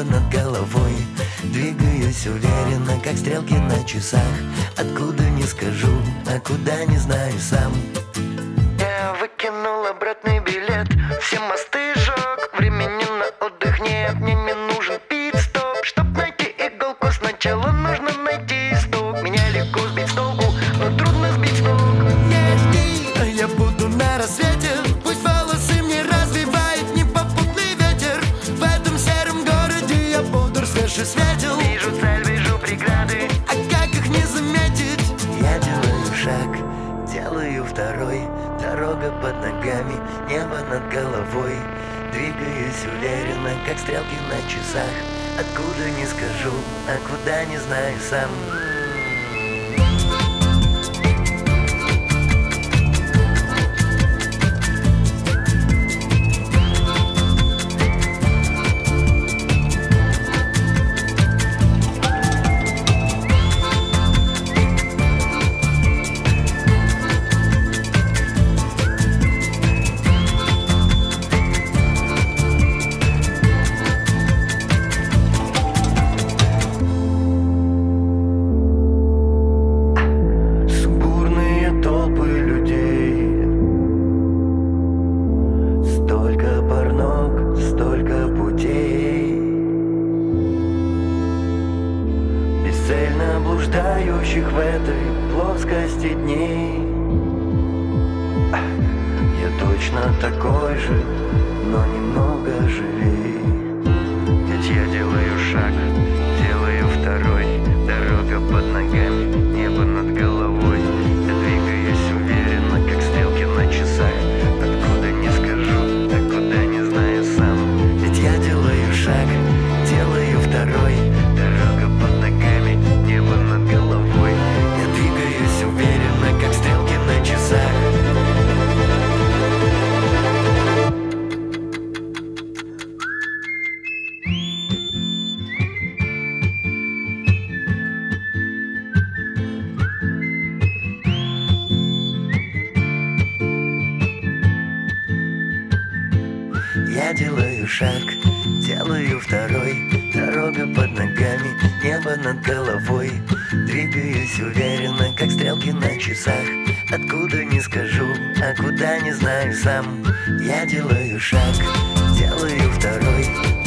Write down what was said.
небо над головой. Двигаюсь уверенно, как стрелки на часах. Откуда не скажу, а куда не знаю сам. Я выкинул обратный билет, все мосты сжег. Времени на отдых нет, мне не нужен пит-стоп. Чтоб найти иголку, сначала нужно найти исток. Меня легко сбить с толку, но трудно сбить с ног. Не жди, а я буду на рассвете. Пусть волосы мне развивает непопутный ветер. В этом сером городе я бодр, свеж и светел. Вижу цель, вижу преграды, а как их не заметить? Я делаю шаг, делаю второй. Дорога под ногами, небо над головой. Двигаюсь уверенно, как стрелки на часах. Откуда не скажу, а куда не знаю сам. Бесцельно блуждающих в этой плоскости дней. Я точно такой же, но немного живей. Ведь я делаю шаг, делаю второй. Дорога под ногами, небо над головой. Я двигаюсь уверенно, как стрелки на часах. Откуда не скажу, а куда не знаю сам. Ведь я делаю шаг, делаю второй. Дорога под ногами, небо над головой. Я двигаюсь уверенно, как стрелки на часах. Я делаю шаг, делаю второй. Дорога под ногами, небо над головой. Двигаюсь уверенно, как стрелки на часах. Откуда не скажу, а куда не знаю сам. Я делаю шаг, делаю второй.